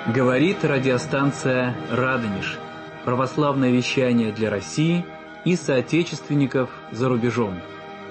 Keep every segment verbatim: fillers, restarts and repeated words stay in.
Говорит радиостанция «Радонеж». Православное вещание для России и соотечественников за рубежом.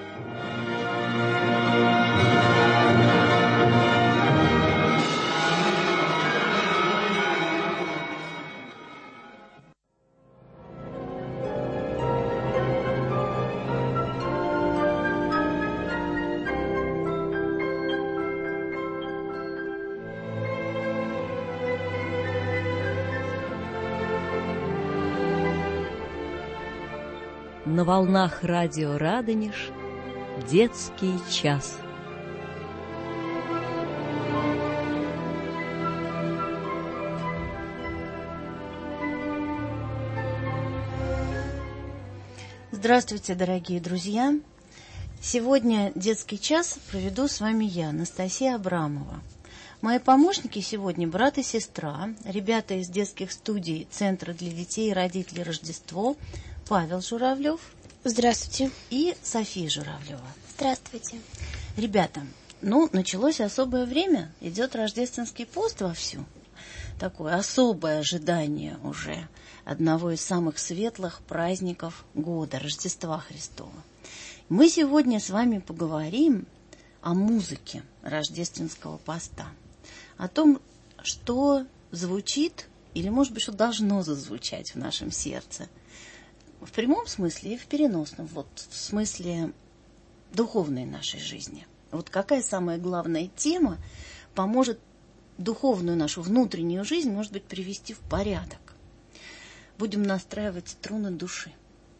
На волнах радио «Радонеж» детский час. Здравствуйте, дорогие друзья! Сегодня детский час проведу с вами я, Анастасия Абрамова. Мои помощники сегодня брат и сестра, ребята из детских студий Центра для детей и родителей Рождество, Павел Журавлев. Здравствуйте. И София Журавлева. Здравствуйте. Ребята, ну, началось особое время, идет рождественский пост вовсю. Такое особое ожидание уже одного из самых светлых праздников года, Рождества Христова. Мы сегодня с вами поговорим о музыке рождественского поста, о том, что звучит, или, может быть, что должно зазвучать в нашем сердце, в прямом смысле и в переносном, вот в смысле духовной нашей жизни. Вот какая самая главная тема поможет духовную нашу внутреннюю жизнь, может быть, привести в порядок. Будем настраивать струны души.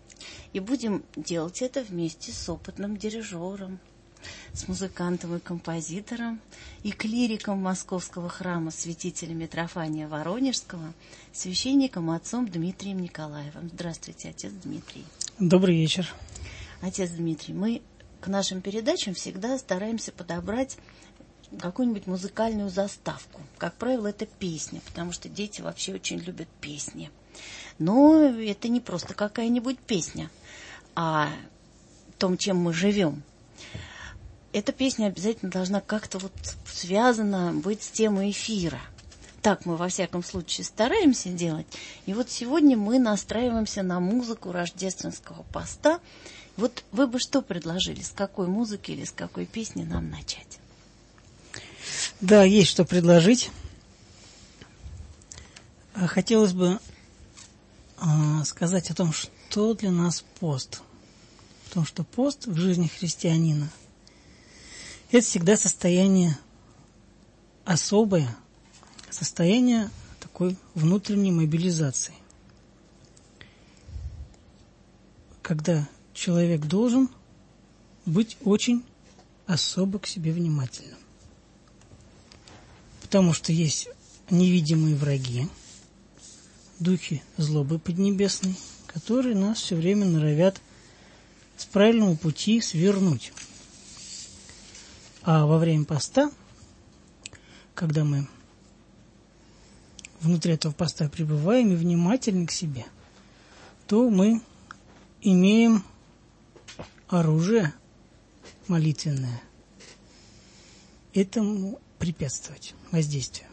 И будем делать это вместе с опытным дирижером, с музыкантом и композитором, и клириком Московского храма святителя Митрофания Воронежского, священником отцом Дмитрием Николаевым. Здравствуйте, отец Дмитрий. Добрый вечер. Отец Дмитрий, мы к нашим передачам всегда стараемся подобрать какую-нибудь музыкальную заставку. Как правило, это песня, потому что дети вообще очень любят песни. Но это не просто какая-нибудь песня, а том, чем мы живем. Эта песня обязательно должна как-то вот связана быть с темой эфира. Так мы, во всяком случае, стараемся делать. И вот сегодня мы настраиваемся на музыку рождественского поста. Вот вы бы что предложили, с какой музыки или с какой песни нам начать? Да, есть что предложить. Хотелось бы э, сказать о том, что для нас пост. Потому что пост в жизни христианина – это всегда состояние особое, состояние такой внутренней мобилизации. Когда человек должен быть очень особо к себе внимательным. Потому что есть невидимые враги, духи злобы поднебесной, которые нас все время норовят с правильного пути свернуть. А во время поста, когда мы внутри этого поста пребываем и внимательны к себе, то мы имеем оружие молитвенное этому препятствовать, воздействию.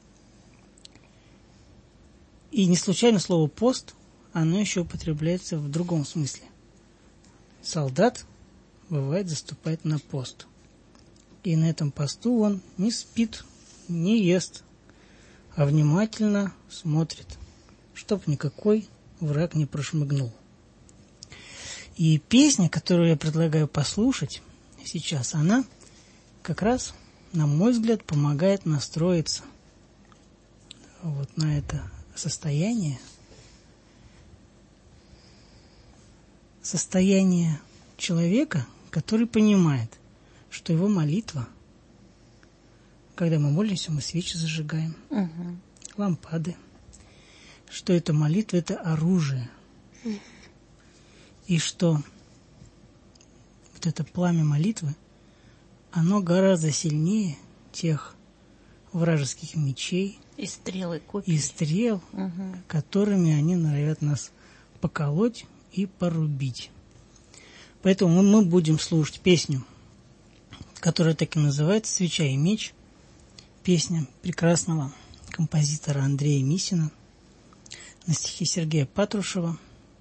И не случайно слово «пост», оно еще употребляется в другом смысле. Солдат, бывает, заступает на пост. И на этом посту он не спит, не ест, а внимательно смотрит, чтоб никакой враг не прошмыгнул. И песня, которую я предлагаю послушать сейчас, она как раз, на мой взгляд, помогает настроиться вот на это состояние, состояние человека, который понимает, что его молитва, когда мы молимся, мы свечи зажигаем, угу. лампады, что эта молитва – это оружие, угу. и что вот это пламя молитвы, оно гораздо сильнее тех вражеских мечей и стрел, и копий, и стрел, угу. которыми они норовят нас поколоть и порубить. Поэтому мы будем слушать песню, которая так и называется «Свеча и меч», песня прекрасного композитора Андрея Мисина на стихи Сергея Патрушева.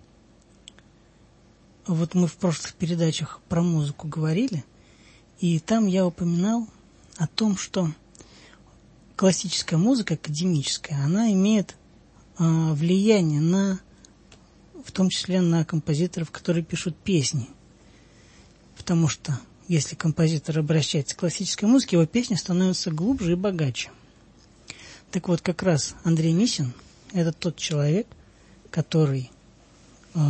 Вот мы в прошлых передачах про музыку говорили, и там я упоминал о том, что классическая музыка, академическая, она имеет э, влияние на, в том числе на композиторов, которые пишут песни. Потому что если композитор обращается к классической музыке, его песни становятся глубже и богаче. Так вот, как раз Андрей Мисин – это тот человек, который, э,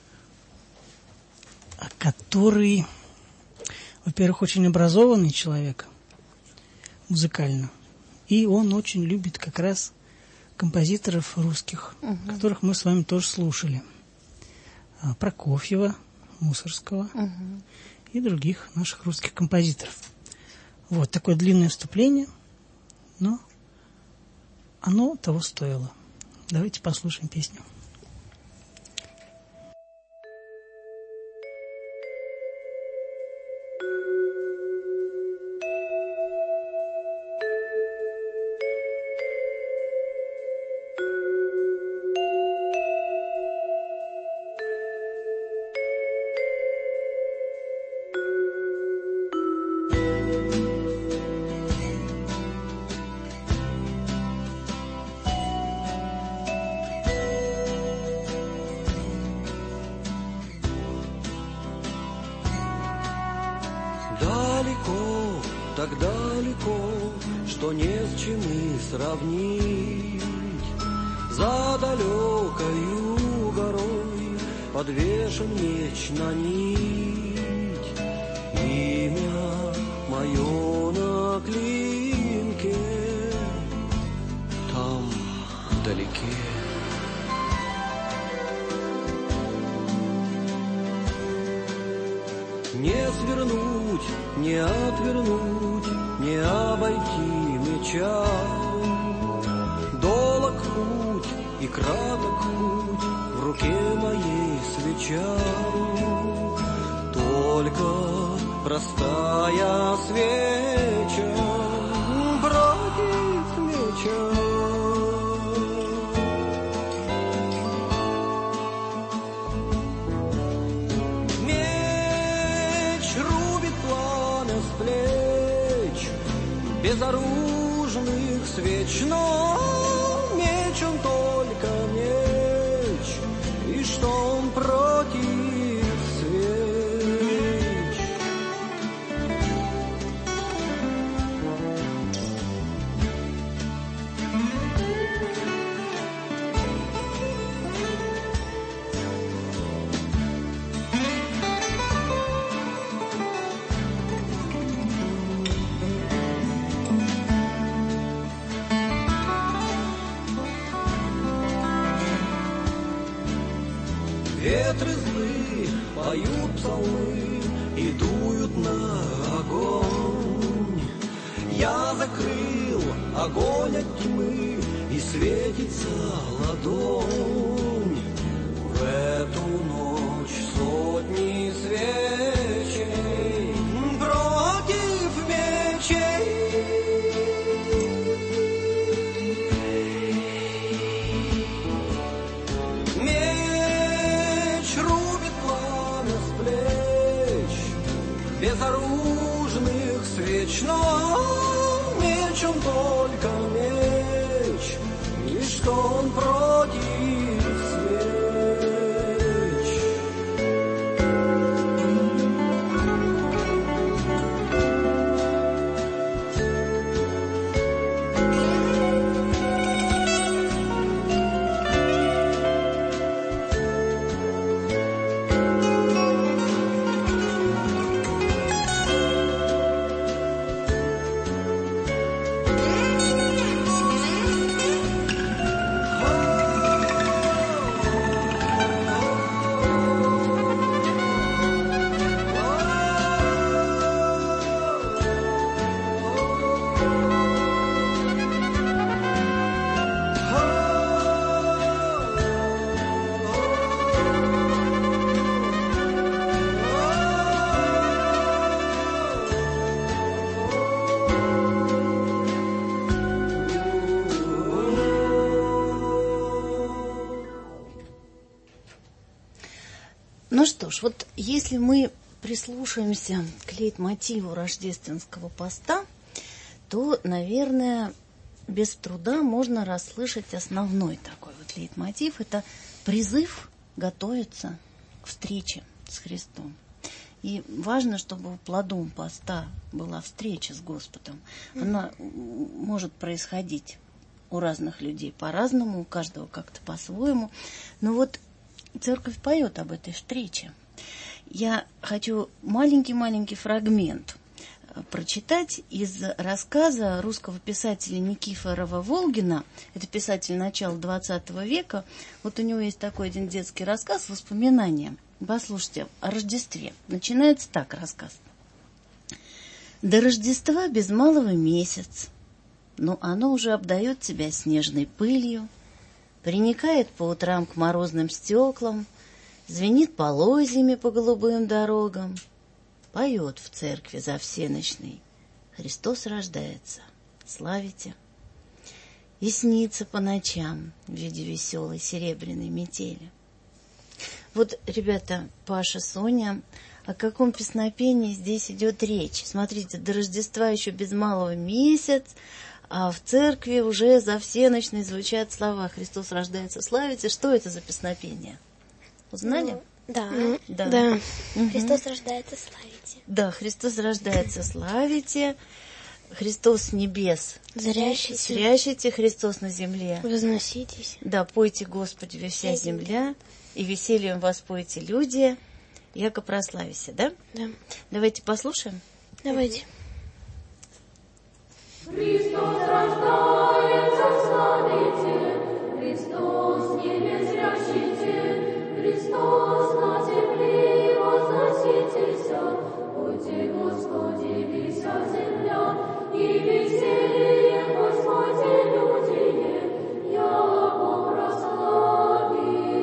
который, во-первых, очень образованный человек музыкально, и он очень любит как раз композиторов русских, угу. которых мы с вами тоже слушали. Прокофьева, Мусорского угу. и других наших русских композиторов. Вот такое длинное вступление, но оно того стоило. Давайте послушаем песню. Так далеко, что не с чем и сравнить. За далекою горой подвешен меч на нить. Имя мое на клинке, там вдалеке. Не свернуть, не отвернуть, не обойти меча. Долог путь и краток путь, в руке моей свеча. Только простая свеча против меча. Безоружных свеч, но меч он только меч, и что он против свеч. Ветры злые поют псалмы и дуют на огонь. Я закрыл огонь от тьмы, и светится ладонь. В эту ночь сотни свечей против мечей. Безоружных свеч, но меч он только меч, и что он против Ну что ж, вот если мы прислушаемся к лейтмотиву рождественского поста, то, наверное, без труда можно расслышать основной такой вот лейтмотив. Это призыв готовиться к встрече с Христом. И важно, чтобы плодом поста была встреча с Господом. Она может происходить у разных людей по-разному, у каждого как-то по-своему. Но вот церковь поет об этой встрече. Я хочу маленький-маленький фрагмент прочитать из рассказа русского писателя Никифорова Волгина. Это писатель начала двадцатого века. Вот у него есть такой один детский рассказ «Воспоминания». Послушайте, о Рождестве. Начинается так рассказ. «До Рождества без малого месяц, но оно уже обдает тебя снежной пылью, приникает по утрам к морозным стеклам, звенит полозьями по голубым дорогам, поет в церкви за всенощной. Христос рождается, славите. И снится по ночам в виде веселой серебряной метели». Вот, ребята, Паша, Соня, о каком песнопении здесь идет речь? Смотрите, до Рождества еще без малого месяц, а в церкви уже за всенощной звучат слова «Христос рождается, славите». Что это за песнопение? Узнали? Ну, да. Да. да. Угу. Христос рождается, славите. Да, Христос рождается, славите. Христос с небес Зрящите. Зрящите, Христос на земле. Возноситесь. Да, пойте Господи вся земля, и весельем воспойте люди, яко прославися, да? Да. Давайте послушаем. Давайте. Христос рождается, славите, Христос небес зрящите, Христос на земле возноситесь, пойте Господи вся земля, и весельем воспойте люди, яко прославися.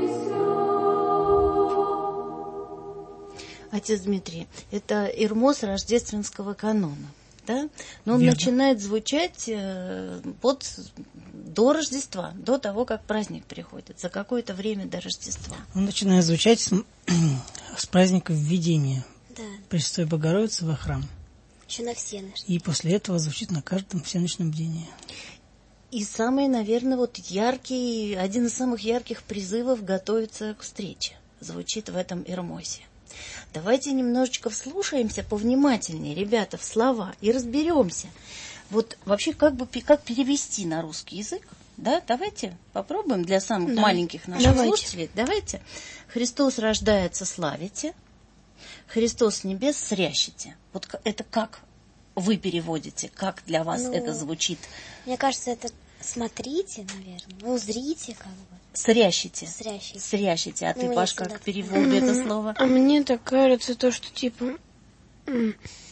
Отец Дмитрий, это ирмоз рождественского канона, да? Но он Верно. начинает звучать э, под, до Рождества, до того, как праздник приходит, за какое-то время до Рождества. Он начинает звучать с, с праздника Введения Да. Пресвятой Богородицы во храм. Еще на всенощной. И после этого звучит на каждом всенощном бдении. И самый, наверное, вот яркий, один из самых ярких призывов готовиться к встрече звучит в этом ирмосе. Давайте немножечко вслушаемся повнимательнее, ребята, в слова и разберемся. Вот вообще как бы как перевести на русский язык, да? Давайте попробуем для самых Да. маленьких наших Давайте. слушателей. Давайте. Христос рождается, славите. Христос с небес срящите. Вот это как вы переводите? Как для вас Ну, это звучит? Мне кажется, это смотрите, наверное. Ну, зрите, как бы. Срящите. Срящите. Срящите. А Ну, ты, я Паш, всегда как так перевод это слово? А мне так кажется, то, что типа м,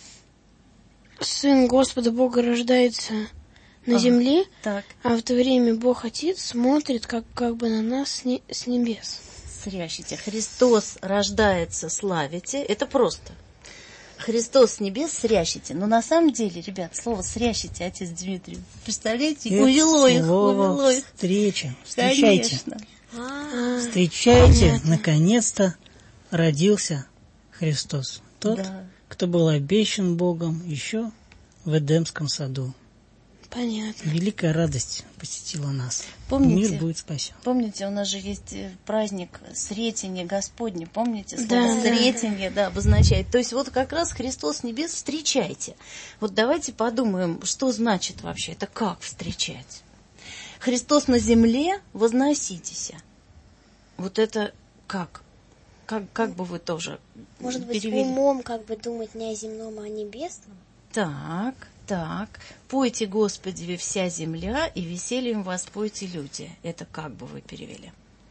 Сын Господа Бога рождается на Ага. земле, Так. а в то время Бог Отец смотрит как, как бы на нас с, не- с небес. Срящите. Христос рождается, славите. Это просто. Христос с небес срящите. Но на самом деле, ребят, слово срящите, отец Дмитрий, представляете, Это увело их, слово увело их. встреча. Встречайте. Конечно. А, Встречайте, Понятно. наконец-то родился Христос. Тот, Да. кто был обещан Богом еще в Эдемском саду. Понятно. Великая радость посетила нас. Помните? Мир будет спасен. Помните, у нас же есть э, праздник Сретение Господне, помните? Слово Да, да. Сретение, да, обозначает. То есть вот как раз Христос с небес встречайте. Вот давайте подумаем, что значит вообще, это как встречать. Христос на земле, возноситесь. Вот это как? Как, как бы вы тоже может быть, перевели? умом как бы думать не о земном, а о небесном? Так, так. Пойте Господи вся земля, и весельем воспойте люди. Это как бы вы перевели?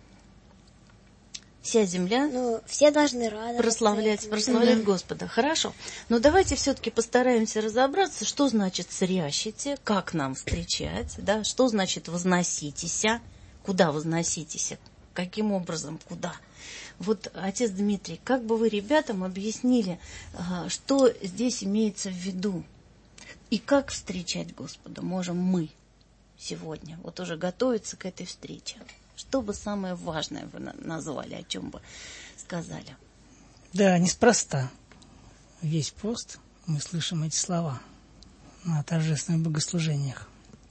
Вся земля Ну, все должны радоваться. прославлять, этому. прославлять Господа. Хорошо. Но давайте все-таки постараемся разобраться, что значит срящите, как нам встречать, да, что значит возноситесь, куда возноситесь, каким образом, куда. Вот, отец Дмитрий, как бы вы ребятам объяснили, а, что здесь имеется в виду? И как встречать Господа можем мы сегодня, вот уже готовиться к этой встрече? Что бы самое важное вы на- назвали, о чем бы сказали? Да, неспроста. Весь пост мы слышим эти слова на торжественных богослужениях.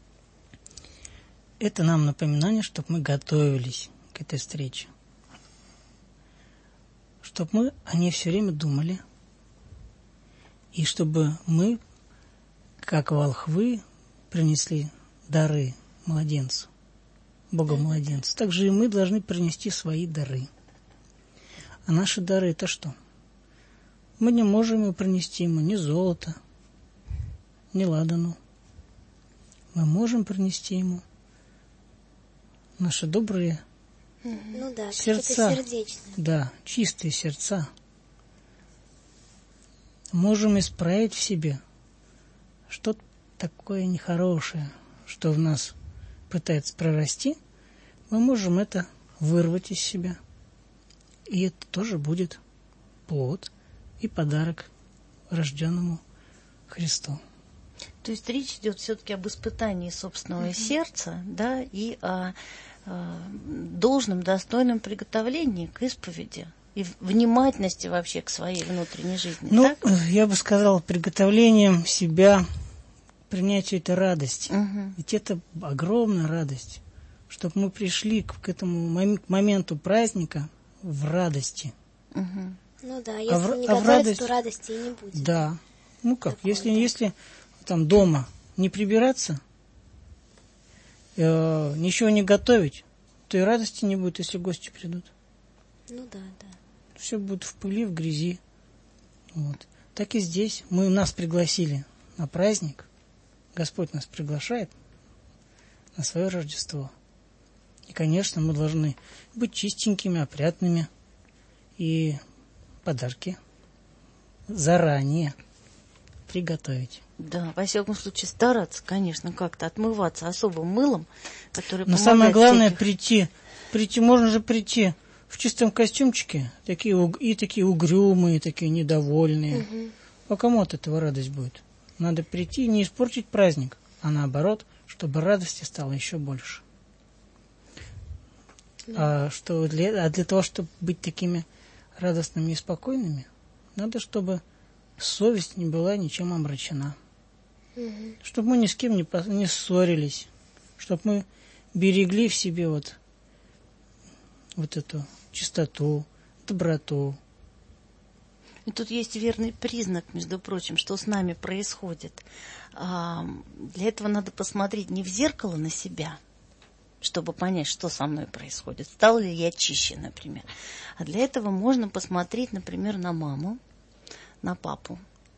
Это нам напоминание, чтобы мы готовились к этой встрече. Чтобы мы о ней все время думали. И чтобы мы, как волхвы, принесли дары младенцу, Богу-младенцу. Также и мы должны принести свои дары. А наши дары – это что? Мы не можем ему принести ему ни золото, ни ладану. Мы можем принести ему наши добрые ну да, сердца. Сердечные. Да, чистые сердца. Можем исправить в себе что-то такое нехорошее, что в нас пытается прорасти. Мы можем это вырвать из себя. И это тоже будет плод и подарок рожденному Христу. То есть речь идет все-таки об испытании собственного mm-hmm. сердца, да, и о, о должном, достойном приготовлении к исповеди и внимательности вообще к своей внутренней жизни. Ну, так? Я бы сказал, приготовлением себя к принятию этой радости. Mm-hmm. Ведь это огромная радость, чтобы мы пришли к, к этому мом- моменту праздника в радости. Mm-hmm. Ну да, если а в, не а готовиться, радость... то радости и не будет. Да. Ну как, Такое, если, да. если там дома не прибираться, э, ничего не готовить, то и радости не будет, если гости придут. Ну да, да. Все будет в пыли, в грязи. Вот. Так и здесь. Мы нас пригласили на праздник. Господь нас приглашает на свое Рождество. И, конечно, мы должны быть чистенькими, опрятными. И подарки заранее приготовить. Да, во всяком случае, стараться, конечно, как-то отмываться особым мылом, который Но помогает самое главное всяких... прийти. Прийти, можно же прийти в чистом костюмчике, такие, уг- и такие угрюмые, такие недовольные. Угу. А кому от этого радость будет? Надо прийти и не испортить праздник, а наоборот, чтобы радости стало еще больше. Да. А, что для, а для того, чтобы быть такими радостными и спокойными, надо, чтобы совесть не была ничем омрачена. Угу. Чтобы мы ни с кем не, не ссорились, чтобы мы берегли в себе вот, вот эту чистоту, доброту. И тут есть верный признак, между прочим, что с нами происходит. А, для этого надо посмотреть не в зеркало на себя, чтобы понять, что со мной происходит, стал ли я чище, например. А для этого можно посмотреть, например, на маму, на папу,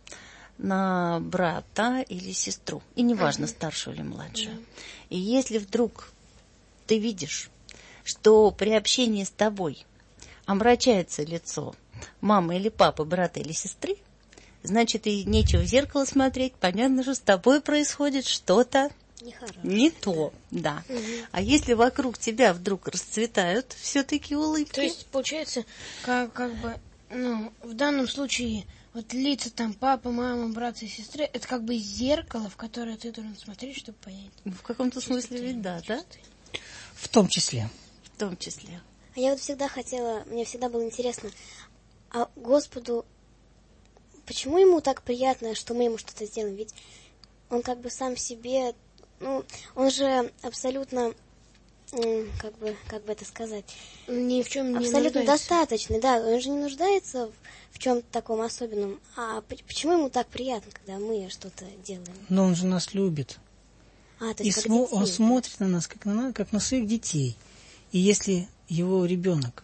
на брата или сестру. И неважно, старшую или младшую. И если вдруг ты видишь, что при общении с тобой омрачается лицо мамы или папы, брата или сестры, значит, и нечего в зеркало смотреть. Понятно, что с тобой происходит что-то не то, да. Угу. А если вокруг тебя вдруг расцветают все-таки улыбки? То есть, получается, как, как бы, ну, в данном случае, вот лица там папа, мама, брат и сестры, это как бы зеркало, в которое ты должен смотреть, чтобы понять. В каком-то смысле ведь да, да? В том числе. В том числе. А я вот всегда хотела, мне всегда было интересно, а Господу, почему ему так приятно, что мы ему что-то сделаем? Ведь он как бы сам себе, ну, он же абсолютно, как бы, как бы это сказать, ни в чем не абсолютно нуждается. Достаточный, да, он же не нуждается в, в чем-то таком особенном. А почему ему так приятно, когда мы что-то делаем? Но он же нас любит. А, то И есть как смо- детей, он да? смотрит на нас, как на, как на своих детей. И если его ребенок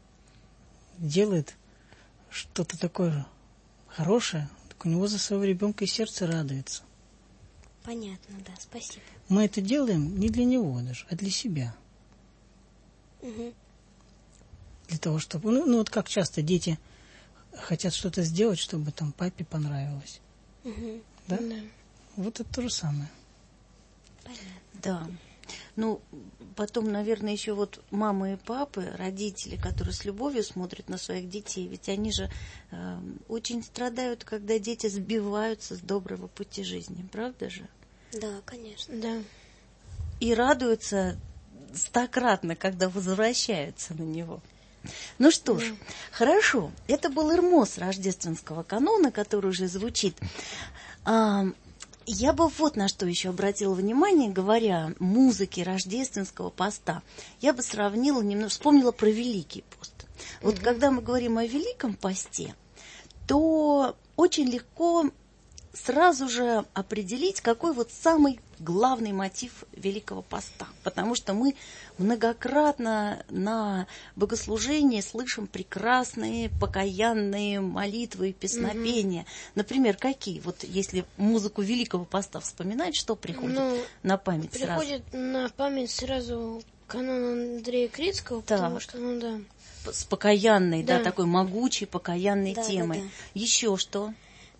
делает что-то такое хорошее, так у него за своего ребенка и сердце радуется. Понятно, да, спасибо. Мы это делаем не для него даже, а для себя. Угу. Для того, чтобы... Ну, ну вот как часто дети хотят что-то сделать, чтобы там папе понравилось. Угу. Да? Да. Вот это то же самое. Понятно. Да. Ну, потом, наверное, еще вот мамы и папы, родители, которые с любовью смотрят на своих детей, ведь они же э, очень страдают, когда дети сбиваются с доброго пути жизни, правда же? Да, конечно. Да. И радуются стократно, когда возвращаются на него. Ну что ж, Да. хорошо. Это был Эрмос рождественского канона, который уже звучит. А, я бы вот на что еще обратила внимание, говоря о музыке рождественского поста. Я бы сравнила, немного, вспомнила про Великий пост. Вот Мгм. когда мы говорим о Великом посте, то очень легко сразу же определить, какой вот самый главный мотив Великого поста. Потому что мы многократно на богослужении слышим прекрасные покаянные молитвы и песнопения. Например, какие? Вот если музыку Великого поста вспоминать, что приходит Ну, на память сразу? Приходит на память сразу канон Андрея Крицкого, Так. потому что, ну да. С покаянной, да, Да. такой могучей покаянной Да, да, темой. да. Еще что?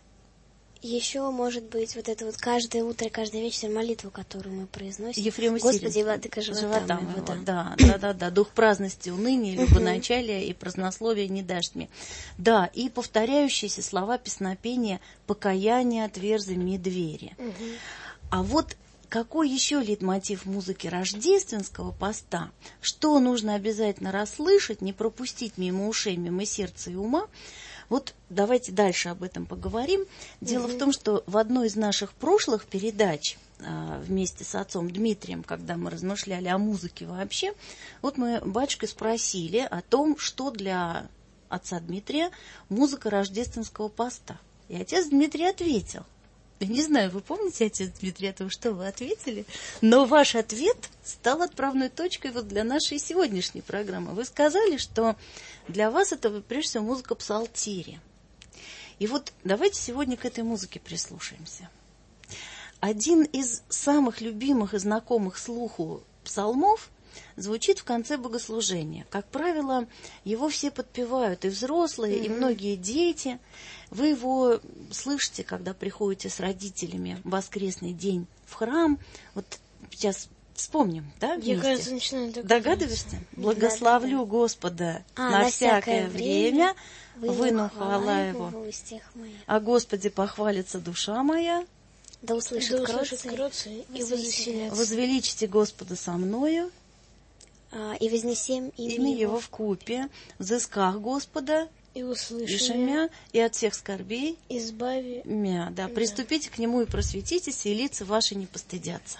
Еще может быть вот это вот каждое утро, каждый вечер молитву, которую мы произносим. Ефрема Господи, Сирин. владыка живота Живота моего, моего, да. да, да, да, да. Дух праздности, уныния, любоначалия и празднословия не дашь мне. Да, и повторяющиеся слова песнопения «покаяние отверзи мне двери». А вот какой еще лейтмотив музыки рождественского поста? Что нужно обязательно расслышать, не пропустить мимо ушей, мимо сердца и ума? Вот давайте дальше об этом поговорим. Дело в том, что в одной из наших прошлых передач а, вместе с отцом Дмитрием, когда мы размышляли о музыке вообще, вот мы батюшкой спросили о том, что для отца Дмитрия музыка рождественского поста. И отец Дмитрий ответил. Я не знаю, вы помните, отец Дмитрий, о том, что вы ответили, но ваш ответ стал отправной точкой вот для нашей сегодняшней программы. Вы сказали, что для вас это прежде всего музыка псалтири. И вот давайте сегодня к этой музыке прислушаемся. Один из самых любимых и знакомых слуху псалмов звучит в конце богослужения. Как правило, его все подпевают, и взрослые, mm-hmm. и многие дети. Вы его слышите, когда приходите с родителями в воскресный день в храм. Вот сейчас вспомним, да, вместе? Я, кажется, начинаю Догадываешься? Благословлю Да-да-да. Господа А, на на всякое всякое время, время, выну хвала его Его. в устьях моих. О Господе похвалится душа моя. Да услышит Да услышит кротцы, кротцы и возвеселятся. возвеселятся. Возвеличьте Господа со мною, А, и вознесем имя, имя Его его в купе, взысках Господа, И услышим, Ишемя, и от всех скорбей избави. мя. Да, приступите к Нему и просветитесь, и лица ваши не постыдятся.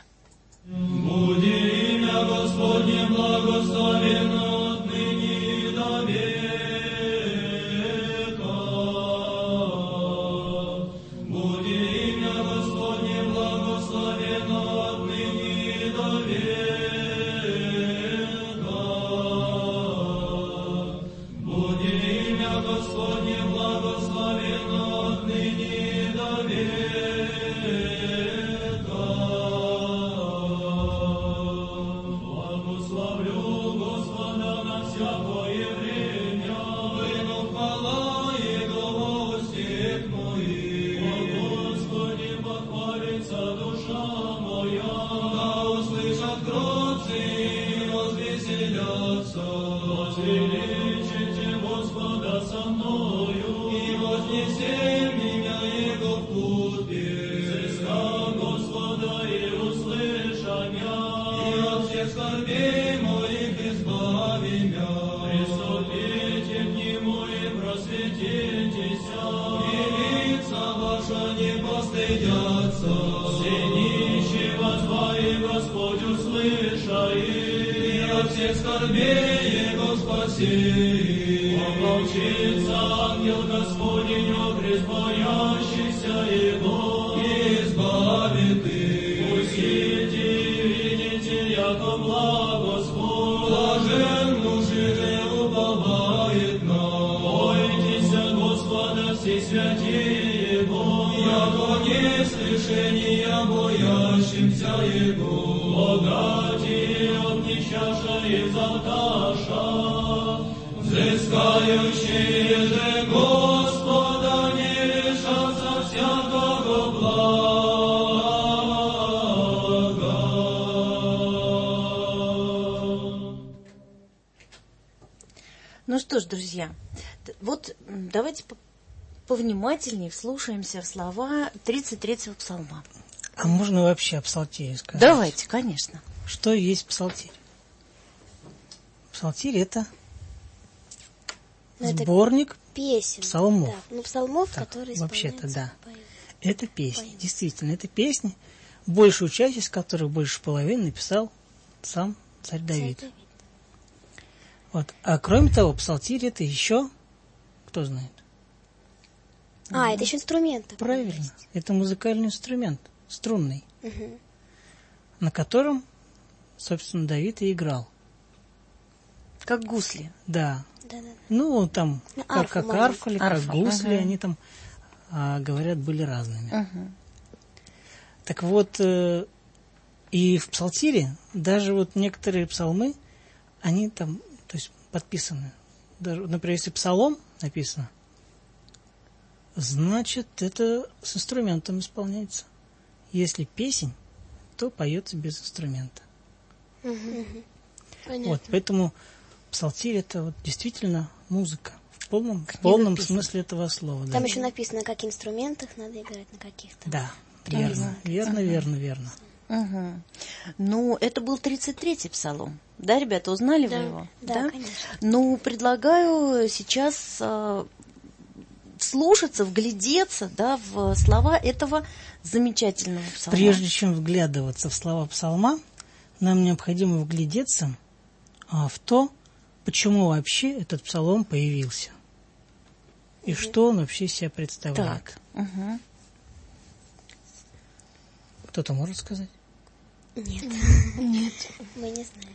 Буди имя Господне благословенно отныне и до века. Буди имя Господне благословенно отныне и до века. Буди имя Господне благословенно отныне и до века. Благословлю Господа на всякое время, выну хвала Его в устьях моих. О Господе похвалится душа моя, да услышат кротцы и возвеселятся. Возвеличите Господа со мною, и вознесем имя Его в купе. Взыска Господа и услышам я, и от всех скорбей моих избави мя. Приступите к Нему и просветитесь, и лица ваши не постыдятся. Все нищие воззвали, Господь услышай, и от всех скорбей Его спаси. Ополчится ангел Господень, окрест боящихся Его, и избавит их. Пустите и видите, яко благ Господь, блажен муж, и уповает нам. Бойтесь Господа, все святые Его, яко не слышения боящимся Его. Богатые от нищаша и завташа, взыскающие же Господа не лишатся всякого блага. Ну что ж, друзья, т- вот м, давайте по- повнимательнее вслушаемся в слова тридцать третьего псалма. А можно вообще о псалтире сказать? Давайте, конечно. Что есть псалтирь? Псалтирь – это Но это сборник песен. псалмов. Да, ну, псалмов, Так, которые вообще-то, исполняются, да. поют. Это песни, Поют. действительно, это песни, большую часть из которых, больше половины, написал сам царь Давид. Царь Давид. Вот. А кроме того, псалтирь это еще, кто знает? А, это еще инструменты. Правильно, это музыкальный инструмент, струнный, Угу. на котором, собственно, Давид и играл. Как гусли. Да. Да-да. Ну, там, Ну, как, арфу как маленькую. арфа или как Арфа, гусли, ага. они там, а, говорят, были разными. Угу. Так вот, э, и в псалтире даже вот некоторые псалмы, они там, то есть подписаны. Даже, например, если псалом написано, значит, это с инструментом исполняется. Если песень, то поется без инструмента. Понятно. Вот, поэтому псалтирь это вот действительно музыка в полном, в Книга полном песен. смысле этого слова. Там да. еще написано, на каких инструментах надо играть, на каких-то. Да, верно, верно, верно, верно. Угу. Ну, это был тридцать третий псалом. Да, ребята, узнали Да. вы его? Да, конечно. Ну, предлагаю сейчас э, вслушаться, вглядеться, да, в слова этого замечательного псалма. Прежде чем вглядываться в слова псалма, нам необходимо вглядеться а, в то, почему вообще этот псалом появился. И что он вообще из себя представляет. Так. Угу. Кто-то может сказать? Нет, Нет. мы не знаем.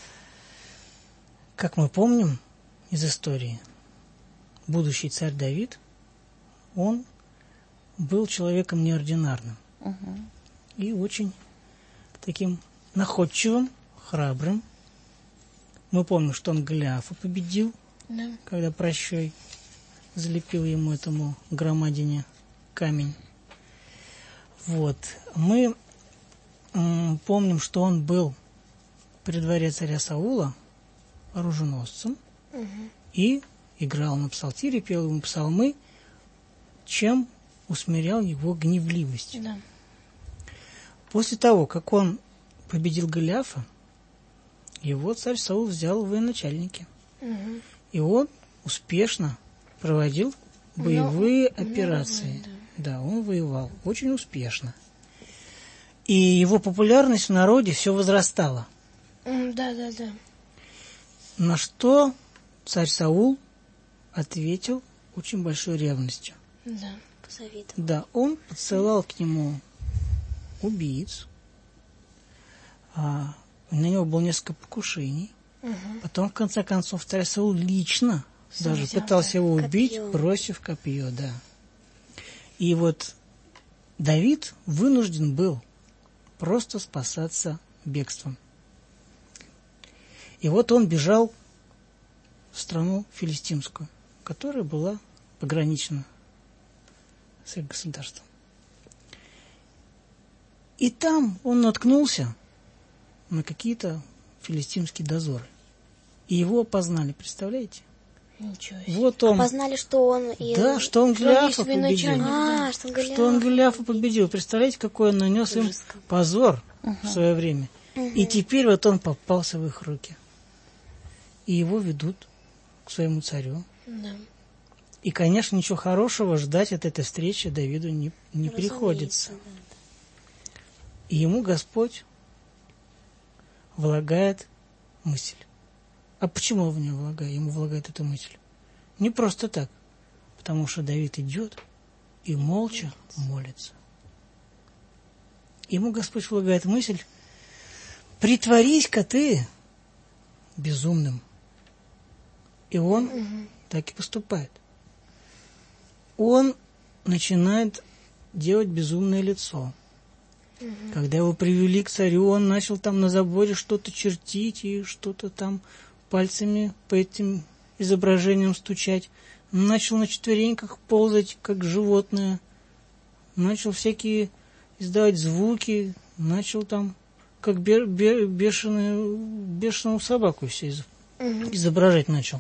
Как мы помним из истории, будущий царь Давид, он был человеком неординарным Угу. и очень таким находчивым, храбрым. Мы помним, что он Голиафа победил, Да. когда прощой залепил ему этому громадине камень. Вот. Мы м, помним, что он был при дворе царя Саула оруженосцем и играл на псалтире, пел ему псалмы, чем усмирял его гневливость. Да. После того, как он победил Голиафа, его царь Саул взял в военачальники. Мгм. И он успешно проводил боевые Много- операции. много войн, Да, он воевал очень успешно. И его популярность в народе все возрастала. М, Да, да, да. На что царь Саул ответил очень большой ревностью. Да. Позавидовал. Да, он подсылал к нему убийц. А, на него было несколько покушений. Мгм. Потом, в конце концов, царь Саул лично Сам даже взял, пытался да. его убить, Копьем. бросив копье, да. И вот Давид вынужден был просто спасаться бегством. И вот он бежал в страну филистимскую, которая была погранична с их государством. И там он наткнулся на какие-то филистимские дозоры. И его опознали, представляете? Ничего себе. Вот он. Познали, что он... и- Да, что он Что Голиафа есть победил. военачальник. А, что он Голиафа. Что он Голиафа победил. Представляете, какой он нанес им Ужас какой. позор в свое время. И теперь вот он попался в их руки. И его ведут к своему царю. Да. И, конечно, ничего хорошего ждать от этой встречи Давиду не, не Разумеется, приходится. да. И ему Господь влагает мысль. А почему он в него влагает? Ему влагает эту мысль? Не просто так. Потому что Давид идет и молча молится. Ему Господь влагает мысль: притворись-ка ты безумным. И он так и поступает. Он начинает делать безумное лицо. Когда его привели к царю, он начал там на заборе что-то чертить и что-то там пальцами по этим изображениям стучать. Начал на четвереньках ползать, как животное. Начал всякие издавать звуки. Начал там, как бе- бе- бешеную, бешеную собаку все из- изображать начал.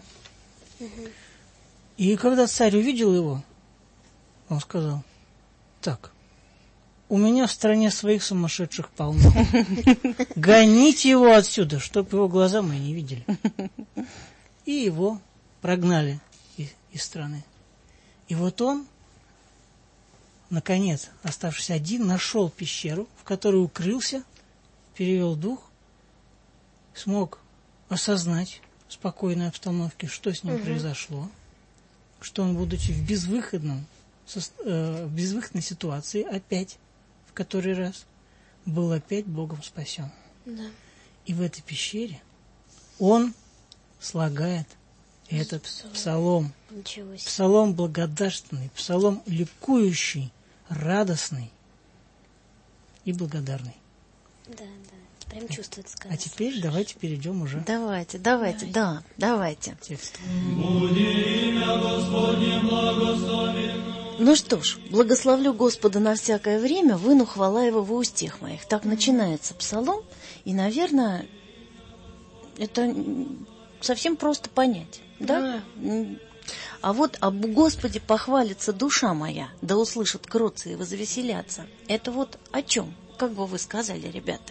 И когда царь увидел его, он сказал: так, у меня в стране своих сумасшедших полно. Гоните его отсюда, чтоб его глаза мои не видели. И его прогнали из из страны. И вот он, наконец, оставшись один, нашел пещеру, в которой укрылся, перевел дух, смог осознать в спокойной обстановке, что с ним угу. произошло, что он, будучи в безвыходном, э, в безвыходной ситуации опять, в который раз, был опять Богом спасен. Да. И в этой пещере он слагает этот псалом. Ничего себе. Псалом благодарственный, псалом ликующий, радостный и благодарный. Да, да. Прям чувствуется, сказать. А теперь давайте перейдем уже. Давайте, давайте, да, давайте. Текст. Ну что ж, благословлю Господа на всякое время, выну хвала Его во устех моих. Так начинается псалом, и, наверное, это совсем просто понять, да? А вот об Господе похвалится душа моя, да услышат кротцы и возвеселятся. Это вот о чем? Как бы вы сказали, ребята?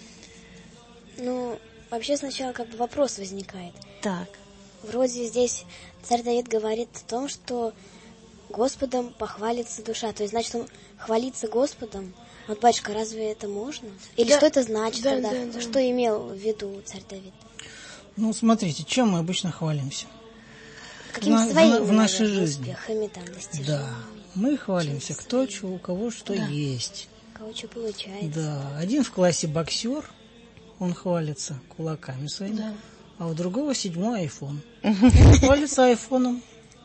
Ну, вообще сначала как бы вопрос возникает. Так. Вроде здесь царь Давид говорит о том, что Господом похвалится душа. То есть, значит, он хвалится Господом. Вот, батюшка, разве это можно? Или да, что это значит да, тогда? Да, да. Что имел в виду царь Давид? Ну, смотрите, чем мы обычно хвалимся? Какими-то в, своими, в нашей наверное, жизни. Успехами, там, достижениями. Да, мы хвалимся, кто, что, у кого что да. есть. У кого что получается. Да, один в классе боксер, он хвалится кулаками своими, да. а у другого седьмой айфон. Хвалится айфоном.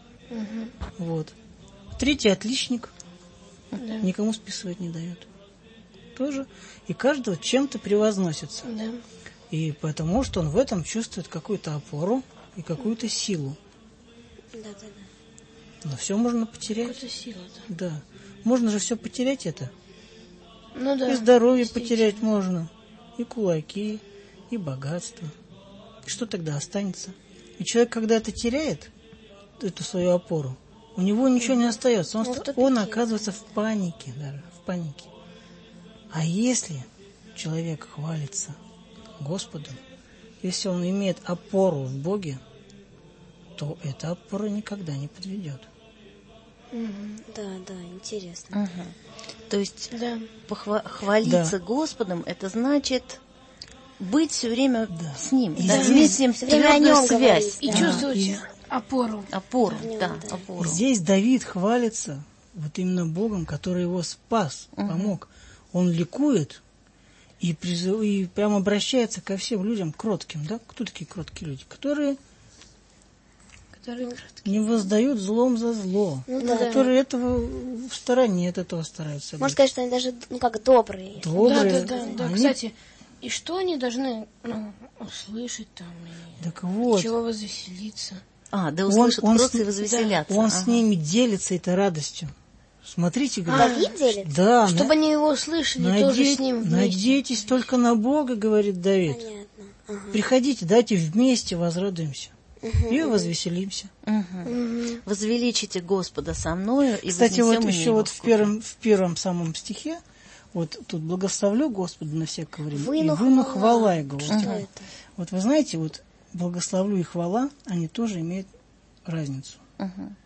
Вот. Третий отличник, да. никому списывать не дает. Тоже. И каждого чем-то превозносится. Да. И потому что он в этом чувствует какую-то опору и какую-то силу. Да, да, да. Но все можно потерять. Какая-то сила, да. Да. Можно же все потерять это. Ну да. И здоровье потерять можно, и кулаки, и богатство. И что тогда останется? И человек, когда это теряет, эту свою опору, у него ничего не остается. Он, ну, он оказывается в панике, даже в панике. А если человек хвалится Господом, если он имеет опору в Боге, то эта опора никогда не подведет. Угу. Да, да, интересно. Угу. То есть да. похва- хвалиться да. Господом, это значит быть все время да. с Ним, и да, здесь... иметь с Ним твердую связь. И да. чувствовать и... опору. Опору, нем, да, да. опору. Здесь Давид хвалится вот именно Богом, который его спас, угу. помог. Он ликует и, призыв... и прямо обращается ко всем людям кротким. Да? Кто такие кроткие люди? Которые... которые не воздают злом за зло, ну, да. которые этого в стороне от этого стараются. Можно сказать, что они даже, ну как, добрые. Добрые. Да, да, да, да. Они... Кстати, и что они должны ну, услышать там? И так вот. чего возвеселиться? А, да услышат он, кротцы он, и возвеселятся. Он ага. с ними делится этой радостью. Смотрите, говорит. Давид делится? Да. Чтобы на... они его услышали, наде... тоже с ним вместе. Надейтесь только на Бога, говорит Давид. Понятно. Ага. Приходите, давайте вместе возрадуемся. Угу, и угу. возвеселимся. Угу. Угу. Возвеличите Господа со мною и кстати, вот еще вот в в первом, в первом самом стихе, вот тут благословлю Господа на всякое время, выну и выну хвала, хвала Его. Что угу. это? Вот вы знаете, вот благословлю и хвала, они тоже имеют разницу. Угу.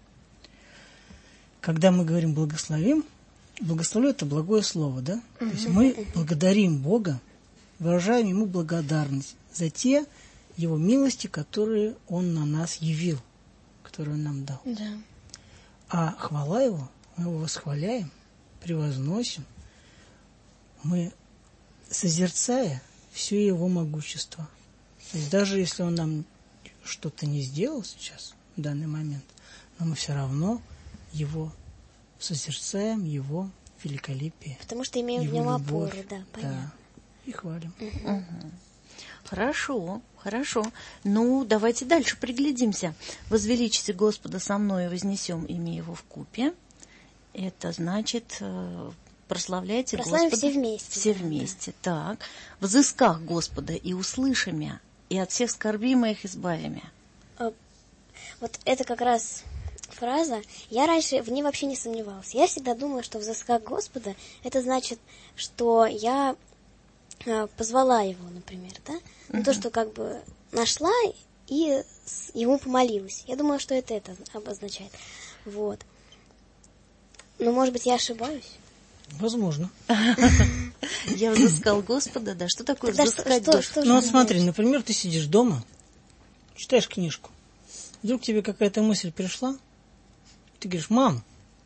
Когда мы говорим благословим, благословлю — это благое слово, да? Угу. То есть мы благодарим Бога, выражаем Ему благодарность за те Его милости, которые Он на нас явил, которые Он нам дал. Да. А хвала Его, мы Его восхваляем, превозносим, мы, созерцая все Его могущество. То есть даже если Он нам что-то не сделал сейчас, в данный момент, но мы все равно Его созерцаем, Его великолепие. Потому что имеем в нем опору, да, понятно. Да, и хвалим. Угу. Угу. Хорошо, хорошо. Ну, давайте дальше приглядимся. «Возвеличите Господа со мной и вознесем имя Его в купе». Это значит, прославляйте Прославим Господа. все вместе. Все да, вместе, да. Так. «Взысках Господа и услышимя, и от всех скорбей моих избавимя». Вот это как раз фраза, я раньше в ней вообще не сомневалась. Я всегда думала, что «взысках Господа» это значит, что я позвала его, например, да? Ну, uh-huh. то, что как бы нашла и с- ему помолилась. Я думала, что это это обозначает. Вот. Но, может быть, я ошибаюсь? Возможно. Я взыскал Господа, да. Что такое Тогда взыскать что- Господа? что же Ну вот это смотри, значит? например, ты сидишь дома, читаешь книжку. Вдруг тебе какая-то мысль пришла, ты говоришь: мам.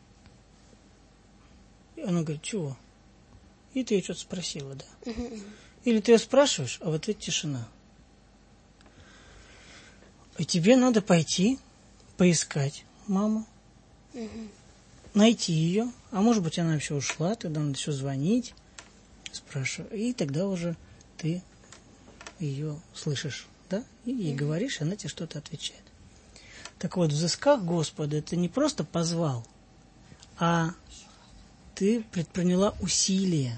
И она говорит: чего? И ты ее что-то спросила, да. Или ты ее спрашиваешь, а в ответ тишина. И тебе надо пойти, поискать маму, найти ее, а может быть, она вообще ушла, тогда надо еще звонить, спрашивать, и тогда уже ты ее слышишь, да, и ей говоришь, и она тебе что-то отвечает. Так вот, взыскав Господа, это не просто позвал, а ты предприняла усилия.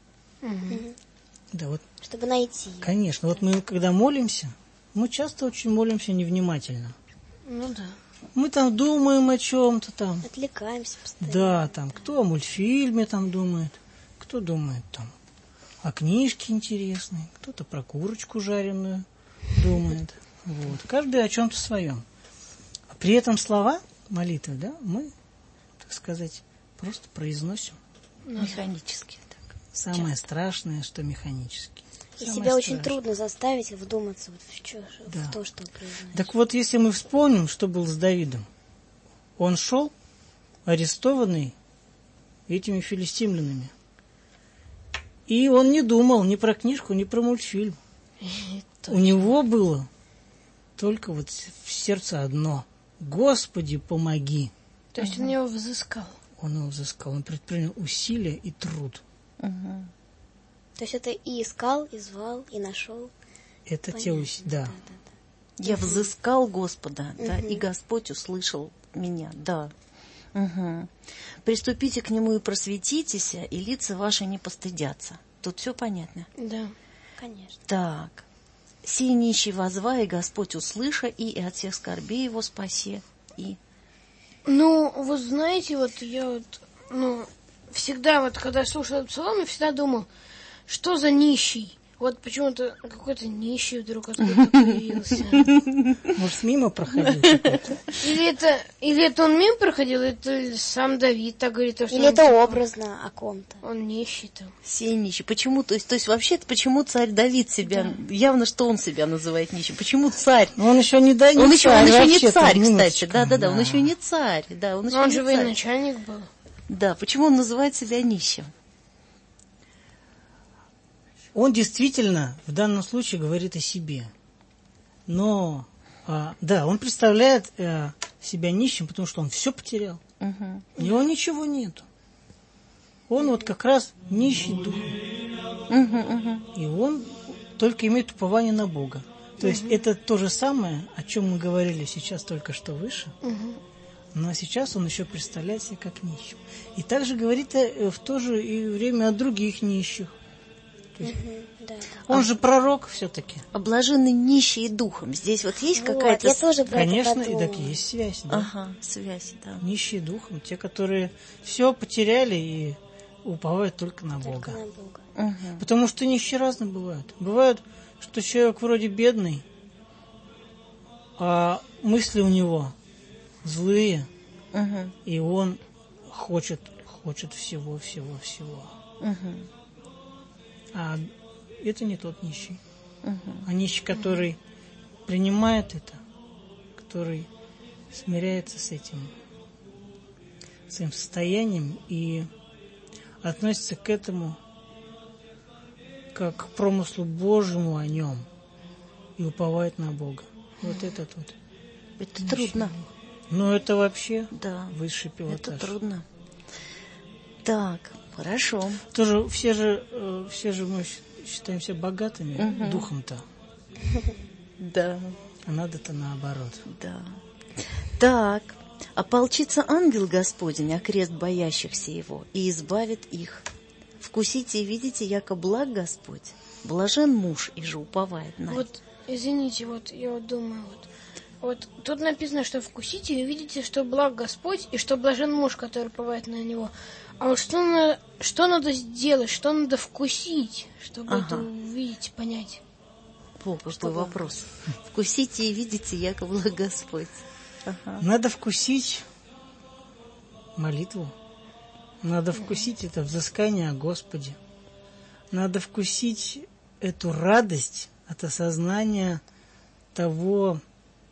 Да, вот, Чтобы найти. конечно, вот мы, когда молимся, мы часто очень молимся невнимательно. Ну да. Мы там думаем о чем-то там. Отвлекаемся постоянно. Да, там, кто о мультфильме там думает, кто думает там о книжке интересной, кто-то про курочку жареную думает. Вот. Каждый о чем-то своем. А при этом слова молитвы, да, мы, так сказать, просто произносим. Механически так. Самое страшное, что механически. И Самое себя очень страшное. трудно заставить вдуматься вот в, чё- Да. в то, что произносит. Так вот, если мы вспомним, что было с Давидом, он шел арестованный этими филистимлянами. И он не думал ни про книжку, ни про мультфильм. У него было только вот в сердце одно: Господи, помоги. То есть он его взыскал. Он его взыскал, он предпринял усилия и труд. Мгм. То есть это и искал, и звал, и нашел. Это те Понятно. усилия, да. Да-да-да. Я взыскал Господа, да, и Господь услышал меня, да. Мгм. Приступите к Нему и просветитесь, и лица ваши не постыдятся. Тут все понятно. Да. Конечно. Так. Сей нищий возва, и Господь услыша, и, и от всех скорбей его спасе. И Ну, вот знаете, вот я вот, ну, всегда вот, когда слушал этот псалом, я всегда думал, что за нищий? Вот почему-то какой-то нищий вдруг откуда-то появился. Может, мимо проходил какой-то? Или это, или это он мимо проходил, или это сам Давид так говорит. Что Или он, это типа, образно о ком-то. Он нищий там. сей нищий. Почему? То есть, то есть вообще-то почему царь Давид себя, явно, что он себя называет нищим. Почему царь? Но он еще не, да, не Он еще, царь, он еще не вообще-то, царь, кстати. минуточку. Да, да, да, он еще не царь. Да, он еще Но он не же царь. военачальник был. Да, почему он называет себя нищим? Он действительно в данном случае говорит о себе. Но, а, да, он представляет а, себя нищим, потому что он все потерял. Мгм. У него ничего нету. Он вот как раз нищий дух. И он только имеет упование на Бога. То есть это то же самое, о чем мы говорили сейчас только что выше. Но сейчас он еще представляет себя как нищим. И также говорит э, в то же и время о других нищих. То есть Да. он же пророк все-таки. А блаженны нищие духом. Здесь вот есть Вот, какая-то... я с- тоже про Конечно, это и подумала. так есть связь. Да? Ага, связь, да. Нищие духом, те, которые все потеряли и уповают только на Только Бога. на Бога. Мгм. Потому что нищие разные бывают. Бывает, что человек вроде бедный, а мысли у него злые, Мгм. и он хочет, хочет всего, всего, всего. Мгм. А это не тот нищий. Мгм. А нищий, который принимает это, который смиряется с этим своим состоянием и относится к этому как к промыслу Божьему о нем и уповает на Бога. Вот это вот. Это трудно. Но это вообще Да, высший пилотаж. это трудно. Так, хорошо. Тоже все же, э, все же мы считаемся богатыми Мгм. духом-то, Да, а надо-то наоборот. да. Так, ополчится ангел Господень, а крест боящихся его, и избавит их. Вкусите и видите, яко благ Господь. Блажен муж, и же уповает на него. Вот, извините, вот я вот думаю, вот, вот тут написано, что вкусите и увидите, что благ Господь, и что блажен муж, который уповает на него. А вот что, на, что надо сделать, что надо вкусить, чтобы Ага. это увидеть, понять? О, какой Чтобы- вопрос. Вкусите и видите, яко благ Господь. Ага. Надо вкусить молитву. Надо вкусить это взыскание о Господе. Надо вкусить эту радость от осознания того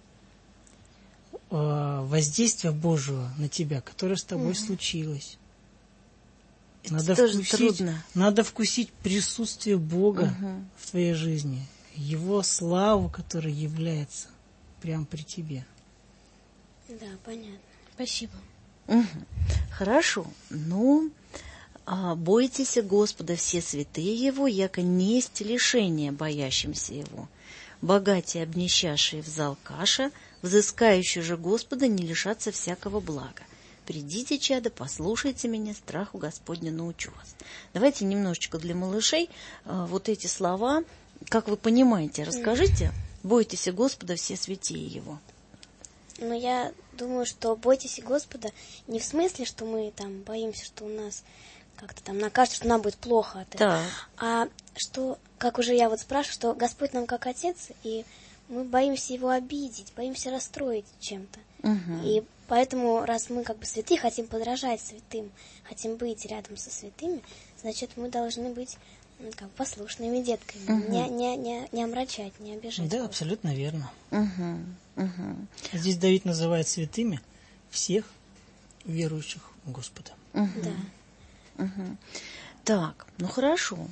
э, воздействия Божьего на тебя, которое с тобой случилось. Это Надо тоже вкусить, трудно. надо вкусить присутствие Бога Мгм. в твоей жизни, Его славу, которая является прямо при тебе. Да, понятно. Спасибо. Мгм. Хорошо. Ну, а, бойтесь Господа все святые Его, яко несть лишения боящимся Его. Богатые обнищавшие в зал каша, взыскающие же Господа не лишатся всякого блага. Придите, чадо, послушайте меня, страху Господня научу вас. Давайте немножечко для малышей а, вот эти слова, как вы понимаете, расскажите. Бойтесь Господа все святые Его. Но я думаю, что бойтесь Господа не в смысле, что мы там боимся, что у нас как-то там накажут, что нам будет плохо от этого. Так. А что, как уже я вот спрашиваю, что Господь нам как Отец, и мы боимся Его обидеть, боимся расстроить чем-то. Мгм. И поэтому, раз мы как бы святые, хотим подражать святым, хотим быть рядом со святыми, значит, мы должны быть ну, как послушными детками, Мгм. не, не, не, не омрачать, не обижать. Да, абсолютно верно. Мгм. Мгм. Здесь Давид называет святыми всех верующих в Господа. Мгм. Да. Мгм. Так, ну хорошо.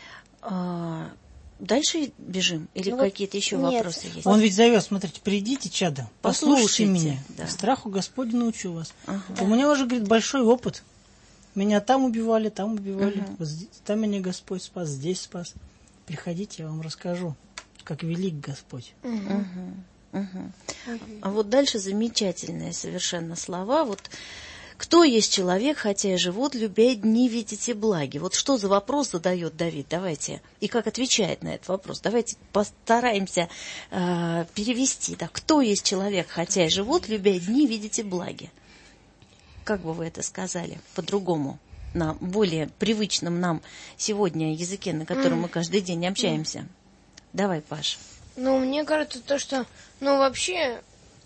А, дальше бежим? Или Ну вот какие-то еще нет. вопросы есть? Он ведь зовет, смотрите, придите, чадо, послушайте, Послушайте, меня, да. страху Господню научу вас. Ага. У меня уже, говорит, большой опыт. Меня там убивали, там убивали, Мгм. вот здесь, там меня Господь спас, здесь спас. Приходите, я вам расскажу, как велик Господь. Мгм. Мгм. А вот дальше замечательные совершенно слова. Вот кто есть человек, хотя и живут, любя дни, видите благи? Вот что за вопрос задает Давид? Давайте. И как отвечает на этот вопрос? Давайте постараемся э, перевести. Да. Кто есть человек, хотя и живут, любя дни, видите благи? Как бы вы это сказали по-другому, на более привычном нам сегодня языке, на котором мы каждый день общаемся? Давай, Паш. Ну, мне кажется, то, что, ну, вообще,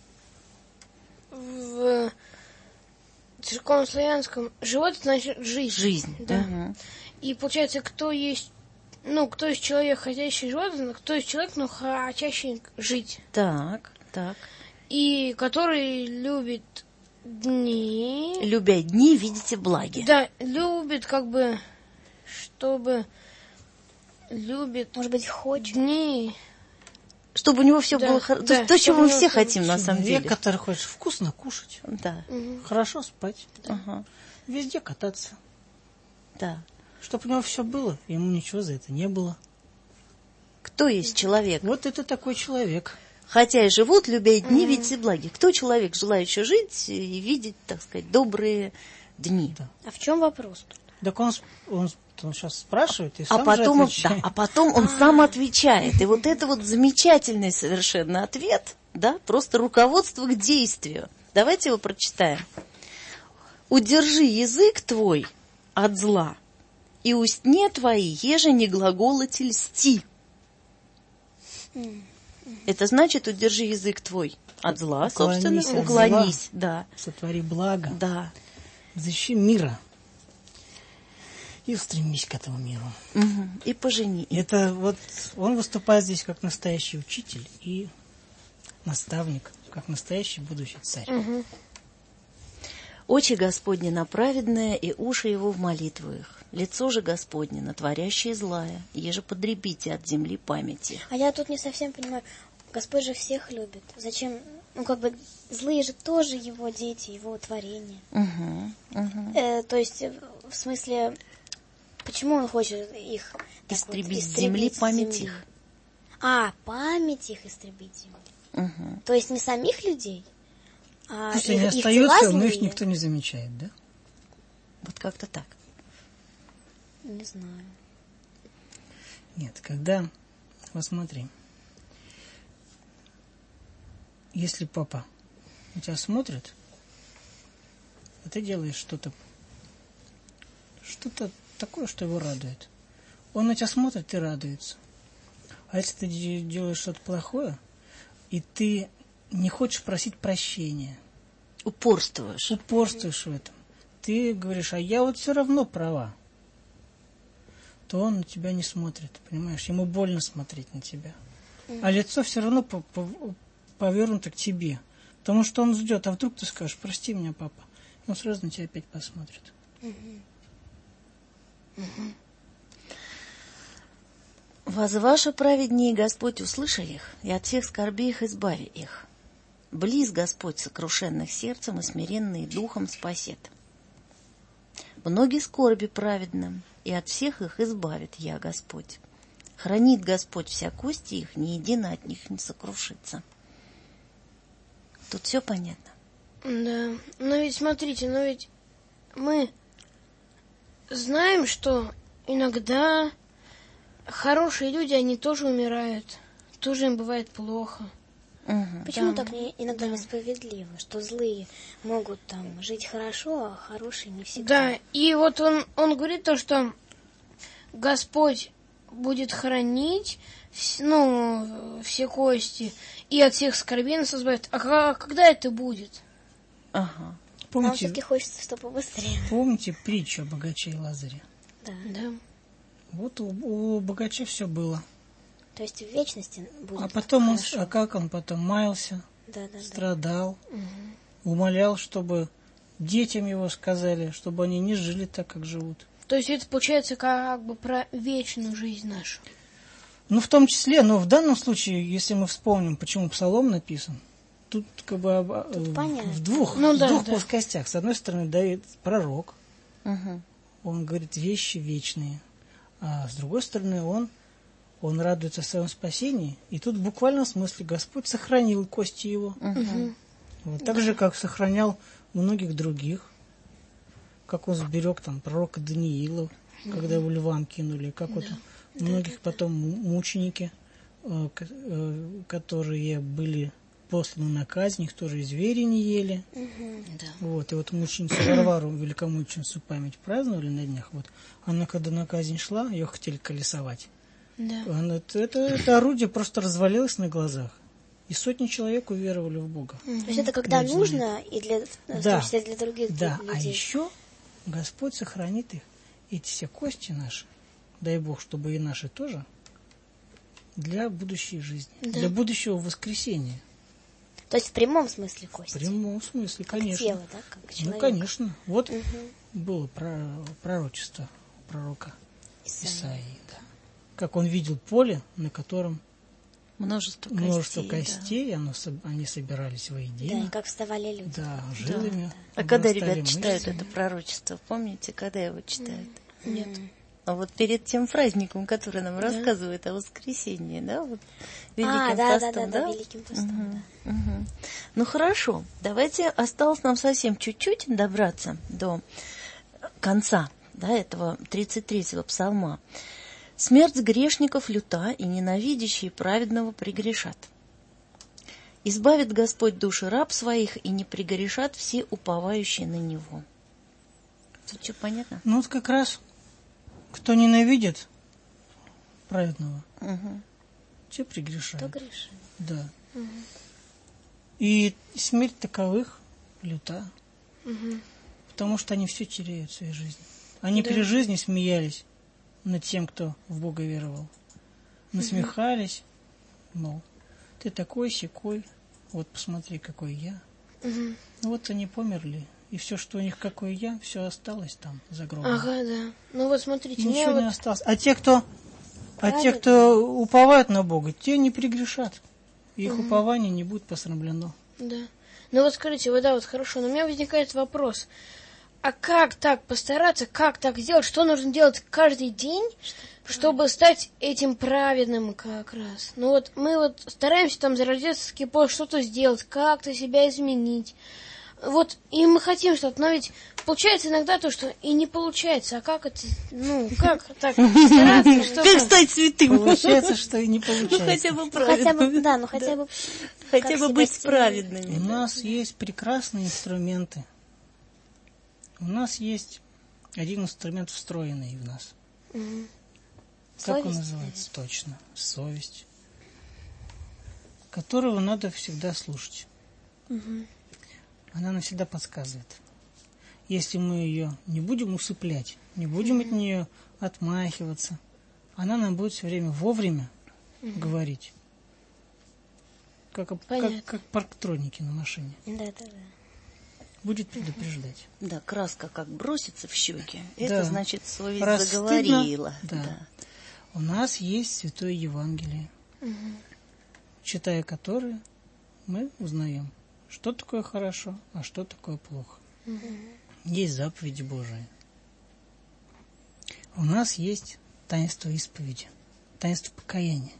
в церковно-славянском живот, это значит жизнь. Жизнь. Да. Мгм. И получается, кто есть, ну, кто есть человек, хотящий животное, кто есть человек, ну, хотящий жить. Так, так. И который любит дни. Любя дни, видите благи. Да, любит, как бы, чтобы любит Может быть, хочет. дни. Чтобы у него все Да, было хорошо. да, то, то, чего чтобы мы у него все всё хотим на самом Человек, деле. который хочет вкусно кушать, Да. хорошо спать, Ага. везде кататься. Да. Чтобы у него все было, ему ничего за это не было. Кто есть человек? Вот это такой человек. Хотя и живут, любя дни, видите благи. Кто человек, желающий жить и видеть, так сказать, добрые дни? Да. А в чем вопрос тут? Так он, он, он сейчас спрашивает и А сам потом, же он, отвечает. да, а потом он сам отвечает. И вот это вот замечательный совершенно ответ, да, просто руководство к действию. Давайте его прочитаем. «Удержи язык твой от зла, и устне твои, еже не глаголоти льсти». Это значит, удержи язык твой от зла, Уклонись собственно, от уклонись, да, Сотвори благо, да. защищи мира и устремись к этому миру. Мгм. И пожени. Это вот он выступает здесь как настоящий учитель и наставник, как настоящий будущий царь. Очи Господни на праведное, и уши его в молитву их. Лицо же Господне на творящее злая, еже подребите от земли памяти. А я тут не совсем понимаю. Господь же всех любит. Зачем? Ну, как бы, злые же тоже его дети, его творение. Угу, угу. Э, то есть, э, в смысле, почему он хочет их так вот Истребить с истребить земли с память земли? их. А, память их истребить. Угу. То есть не самих людей, а Пусть их, они их остаются, дела но их злые? никто не замечает, да? Вот как-то так. Не знаю. Нет, когда, вот смотри, если папа на тебя смотрит, а ты делаешь что-то, что-то такое, что его радует. Он на тебя смотрит и радуется. А если ты де- делаешь что-то плохое, и ты не хочешь просить прощения, Упорствуешь. упорствуешь в этом, ты говоришь, а я вот все равно права, то он на тебя не смотрит, понимаешь? Ему больно смотреть на тебя. А лицо все равно по- по- повернуто к тебе. Потому что он ждет, а вдруг ты скажешь, прости меня, папа. И он сразу на тебя опять посмотрит. Возваше праведнее Господь, услыши их, и от всех скорбей их избави их. Близ Господь сокрушенных сердцем и смиренные духом спасет. Многие скорби праведным, и от всех их избавит я, Господь. Хранит Господь вся кости их, ни едино от них не сокрушится. Тут все понятно. Да, но ведь смотрите, но ведь мы знаем, что иногда хорошие люди, они тоже умирают, тоже им бывает плохо. Угу. Почему Да. так не, иногда несправедливо, что злые могут там жить хорошо, а хорошие не всегда? Да, и вот он, он говорит то, что Господь будет хранить, вс- ну, все кости, и от всех скорбей нас избавит. А ка- когда это будет? Ага. Нам Помните, все-таки хочется, чтобы побыстрее. помните притчу о богаче и Лазаре? Да. Да. Вот у, у богача все было. То есть в вечности будет А потом он, хорошо. а как он потом маялся, Да, да, да. страдал, умолял, чтобы детям его сказали, чтобы они не жили так, как живут. То есть это получается как бы про вечную жизнь нашу. Ну, в том числе, но в данном случае, если мы вспомним, почему Псалом написан, тут как бы об- э, понятно. в двух, Ну в да, двух да. плоскостях. С одной стороны, Давид пророк, Угу. он говорит вещи вечные, а с другой стороны, он, он радуется в своем спасении, и тут в буквальном смысле Господь сохранил кости его. Угу. Вот, так же, как сохранял многих других, как он сберег там пророка Даниила, когда его львам кинули, как вот многих потом мученики, э, к- э, которые были посланы на казнь, их тоже и звери не ели. Да. Вот, и вот мученицу Варвару, великомученицу память праздновали на днях. Вот. Она, когда на казнь шла, ее хотели колесовать. Да. Она- это, это, это орудие просто развалилось на глазах. И сотни человек уверовали в Бога. То есть это когда Люди нужно и для, в том Да. числе для других Да, людей. а еще Господь сохранит их, эти все кости наши, дай Бог, чтобы и наши тоже, для будущей жизни, для будущего воскресения. То есть в прямом смысле В кости. прямом смысле, Как конечно. тело, да, как человек. Ну, конечно. Вот Мгм. было про- пророчество пророка Исаия. Исаии, да. Как он видел поле, на котором Множество костей. множество да. костей, оно соб- они собирались Да, и воедино. как вставали люди. Да, жилами. А когда обрастали ребят читают мышцами. это пророчество, помните, когда его читают? Нет. А вот перед тем праздником, который нам рассказывает о воскресенье, да, вот Великим А, да, да, постом, да, да, Великим постом, Мгм, да. мгм. Ну хорошо, давайте осталось нам совсем чуть-чуть добраться до конца, да, этого тридцать третьего псалма. «Смерть грешников люта, и ненавидящие праведного прегрешат. Избавит Господь души раб своих, и не прегрешат все уповающие на Него». Тут что, понятно? Ну, вот как раз, кто ненавидит праведного, Угу. те прегрешают. Кто грешит? Да. И смерть таковых люта, потому что они все теряют в своей жизни. Они при жизни смеялись над тем, кто в Бога веровал. Насмехались, мол, ты такой, сякой, вот посмотри, какой я. Ну вот они померли, и все, что у них какой я, все осталось там за гробом. Ага, да. Ну вот смотрите, мне Ничего вот... не осталось. А те, кто, а те, кто уповают на Бога, те не прегрешат. Их упование не будет посрамлено. Да. Ну вот скажите, вот да, вот хорошо, но у меня возникает вопрос. А как так постараться, как так сделать, что нужно делать каждый день, чтобы стать этим праведным как раз? Ну вот мы вот стараемся там за рождественский пост что-то сделать, как-то себя изменить. Вот, и мы хотим что-то, но ведь получается иногда то, что и не получается. А как это, ну, как так стараться, чтобы... Как стать святым? Получается, что и не Ну, получается. хотя бы Ну, хотя бы, праведным. да, ну хотя бы... Хотя как бы себя быть стимулировать. праведными. У нас есть прекрасные инструменты. У нас есть один инструмент, встроенный в нас. Как он Совесть? называется? Точно. Совесть. Которого надо всегда слушать. Угу. Она нам всегда подсказывает. Если мы ее не будем усыплять, не будем mm-hmm. от нее отмахиваться, она нам будет все время вовремя mm-hmm. говорить. Как, как, как парктроники на машине. Да, да, да. Будет предупреждать. Да, краска как бросится в щеки, Да. это значит, совесть Раз заговорила. стыдно, да. Да. У нас есть Святое Евангелие, Угу. читая которое мы узнаем, что такое хорошо, а что такое плохо. Угу. Есть заповеди Божии. У нас есть таинство исповеди, таинство покаяния,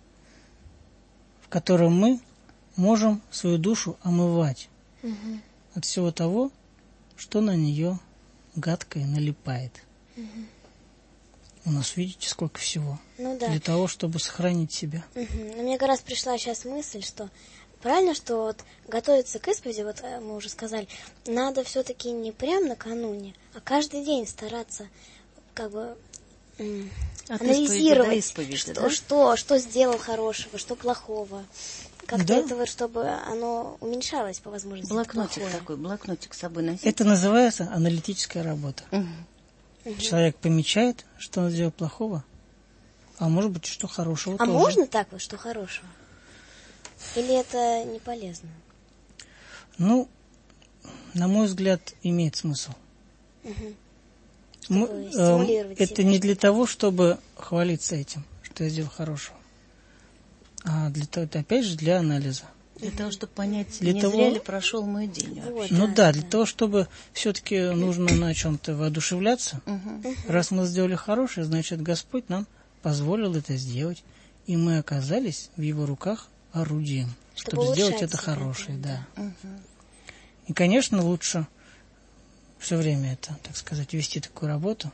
в котором мы можем свою душу омывать Угу. от всего того, что на нее гадкое налипает. Угу. У нас, видите, сколько всего. Ну да. Для того, чтобы сохранить себя. Угу. Но мне как раз пришла сейчас мысль, что правильно, что вот готовиться к исповеди, вот э, мы уже сказали, надо все-таки не прям накануне, а каждый день стараться как бы м, От анализировать, исповеди до исповеди, что, да? что, что сделал хорошего, что плохого. Как-то Да. это вот, чтобы оно уменьшалось по возможности. Блокнотик плохое. такой, блокнотик с собой носить. Это называется аналитическая работа. Угу. Человек помечает, что он сделал плохого, а может быть, что хорошего А тоже. можно так вот, что хорошего? Или это не полезно? Ну, на мой взгляд, имеет смысл. Угу. Мы, Чтобы э, стимулировать это себя. не для того, чтобы хвалиться этим, что я сделал хорошего, а для того, это опять же для анализа. Для того, чтобы понять, Для не того- зря ли прошел мой день Вот, вообще. Ну да, да, да. для того, чтобы все-таки нужно на чем-то воодушевляться. Мгм. Раз мы сделали хорошее, значит, Господь нам позволил это сделать, и мы оказались в Его руках орудием, Чтобы чтобы, сделать улучшать это себя, хорошее, да. да. Мгм. И, конечно, лучше все время это, так сказать, вести такую работу.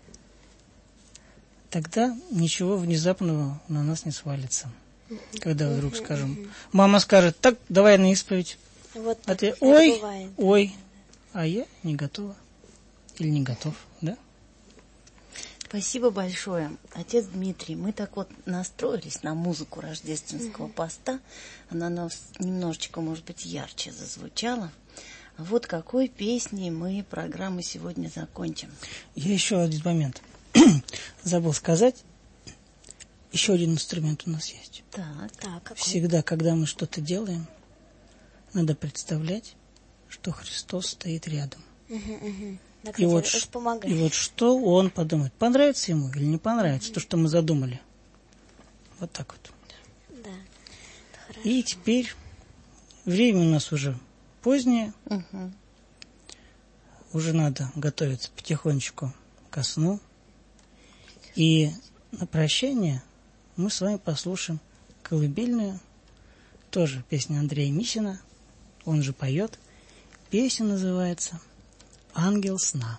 Тогда ничего внезапного на нас не свалится. Когда вдруг скажем, мама скажет, так, давай на исповедь. Вот А так ты, это ой, бывает. ой, а я не готова. Или не готов, да? Спасибо большое, отец Дмитрий. Мы так вот настроились на музыку рождественского поста. Она у нас немножечко, может быть, ярче зазвучала. Вот какой песней мы программу сегодня закончим. Я еще один момент забыл сказать. Еще один инструмент у нас есть. Так. Так, какой? Всегда, когда мы что-то делаем, надо представлять, что Христос стоит рядом. Мгм, мгм. Да, И кстати, вот, это ш- помогает. и вот что он подумает, понравится ему или не понравится, то, что мы задумали. Вот так вот. Да, это хорошо. И теперь время у нас уже позднее, Мгм. уже надо готовиться потихонечку ко сну. И на прощание мы с вами послушаем колыбельную, тоже песню Андрея Мисина, он же поет. Песня называется «Ангел сна».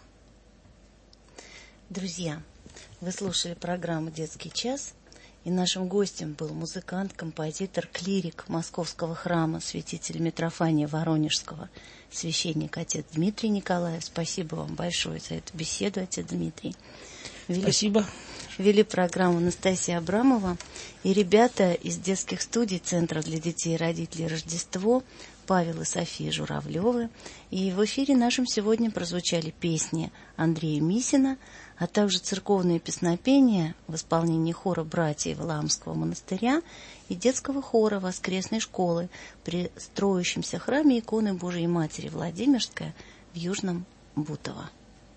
Друзья, вы слушали программу «Детский час», и нашим гостем был музыкант, композитор, клирик Московского храма святителя Митрофания Воронежского, священник отец Дмитрий Николаев. Спасибо вам большое за эту беседу, отец Дмитрий. Вели, Спасибо. вели программу Анастасия Абрамова и ребята из детских студий Центра для детей и родителей «Рождество», Павел и София Журавлевы. И в эфире нашем сегодня прозвучали песни Андрея Мисина, а также церковные песнопения в исполнении хора братьев Валаамского монастыря и детского хора воскресной школы при строящемся храме иконы Божией Матери Владимирская в Южном Бутово.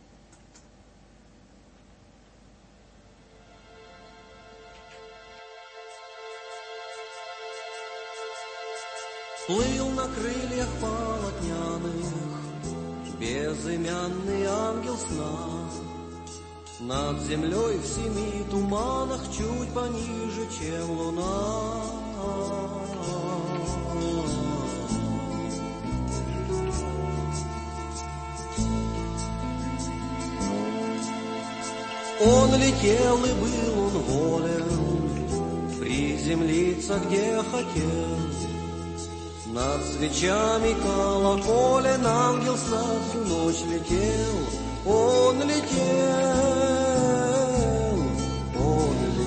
Плыл на крыльях полотняных безымянный ангел сна. Над землей в семи туманах чуть пониже, чем луна. Он летел и был он волен приземлиться, где хотел. Над свечами колоколен ангел сна всю ночь летел. Он летел, он летел.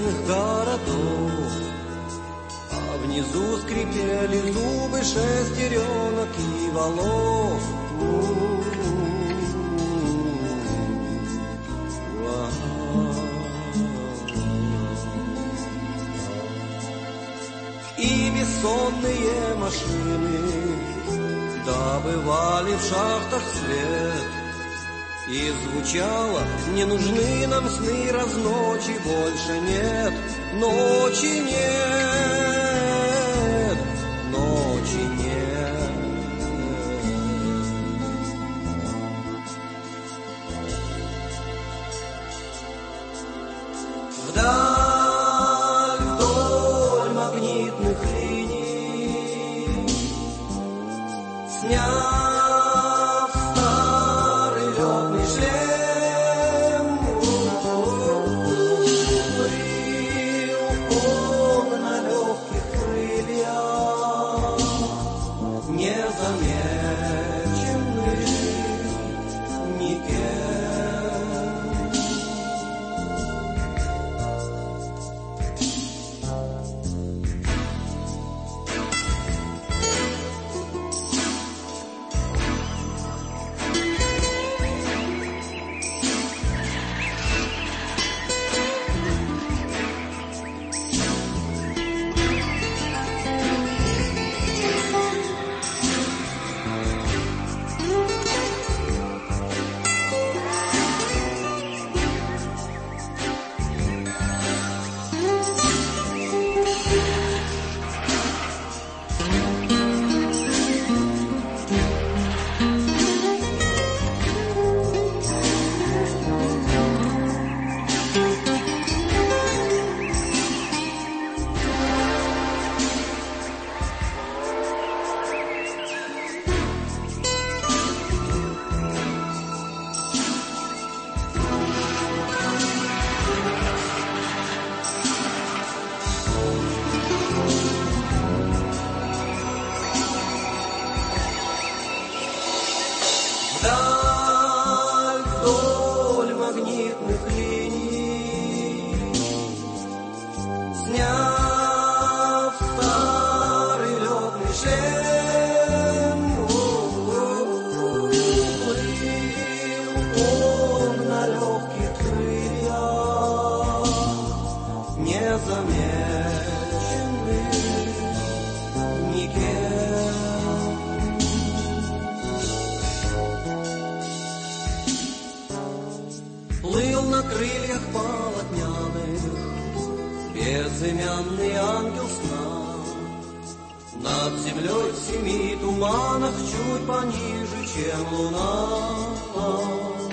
небесных городов, а внизу скрипели зубы шестеренок и валов. И бессонные машины добывали в шахтах свет, и звучало: не нужны нам сны, раз ночи больше нет. Ночи нет, ночи нет. Вдаль, вдоль магнитных линий, сняв старый летный шлем, плыл он на легких крыльях, незамеченный никем. Вдаль, вдоль магнитных линий, сняв старый летный шлем, плыл он на легких крыльях, незамеченный никем. Плыл на крыльях полотняных безымянный ангел сна, над землей в семи туманах, чуть пониже, чем луна.